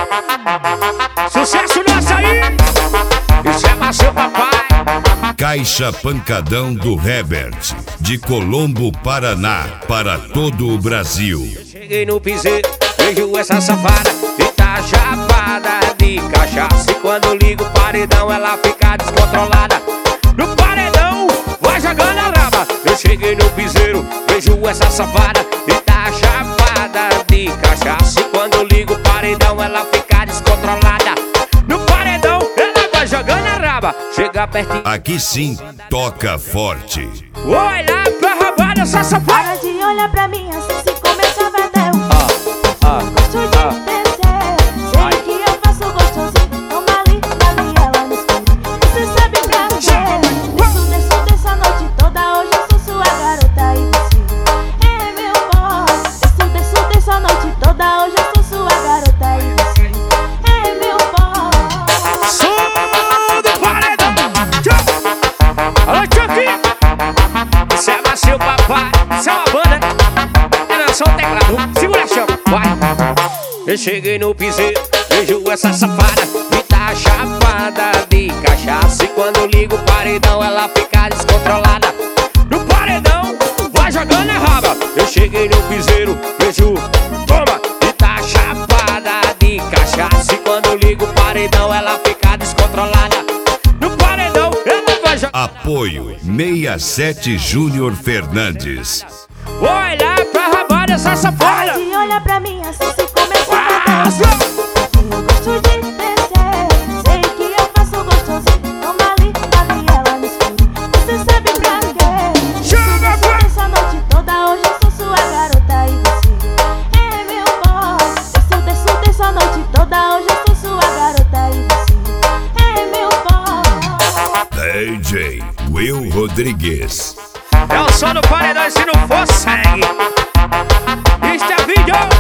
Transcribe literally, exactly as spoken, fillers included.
Sucesso nosso aí! Isso é mais seu papai. Caixa Pancadão do Herbert, de Colombo, Paraná, para todo o Brasil. Cheguei no piseiro, vejo essa safada e tá chapada de cachaça. E quando ligo o paredão, ela fica descontrolada. No paredão, vai jogando a raba. Eu cheguei no piseiro, vejo essa safada e tá chapada de cachaça. E quando ligo o paredão, ela fica descontrolada. No paredão, ela vai jogando a raba. Chega pertinho. Aqui sim, toca forte. Olha pra rabada essa safada. Para de olhar pra mim assim se começa a bater. Ah, ah, Gosto de ah. descer. Sei que eu faço gostosinho. Toma ali, ali ela no escuro. Você sabe pra quê? Desço, desço, desço a noite toda. Hoje eu sou sua garota e você é meu boy. Desço, desço, desço a noite toda. Hoje eu sou sua garota e você é meu boy. Som do paredão. Alô, Chucky. Isso é mais seu papai. Isso é uma banda. É não, só o teclado. Segura a chama, vai. Eu cheguei no piseiro, vejo essa safada e tá chapada de cachaça. E quando ligo o paredão, ela fica descontrolada. No paredão, vai jogando a raba. Eu cheguei no piseiro, vejo, toma, e tá chapada de cachaça. E quando ligo o paredão, ela fica descontrolada. No paredão, ela vai jogando. Apoio sessenta e sete Júnior Fernandes. Olha pra rabada essa Para safada. de olhar pra mim assim se começa a Ah, bater. Eu gosto de descer. Sei que eu faço gostosinho. Toma ali, ali ela no escuro. Você sabe pra quê? Chama, Desço, vai. desço a noite toda. Hoje eu sou sua garota e você é meu boy. Desço, desço, desço a noite toda. Hoje eu sou sua garota e você é meu boy. D J Will Rodrigues. É o som do paredão e se não for sangue. Este é vídeo.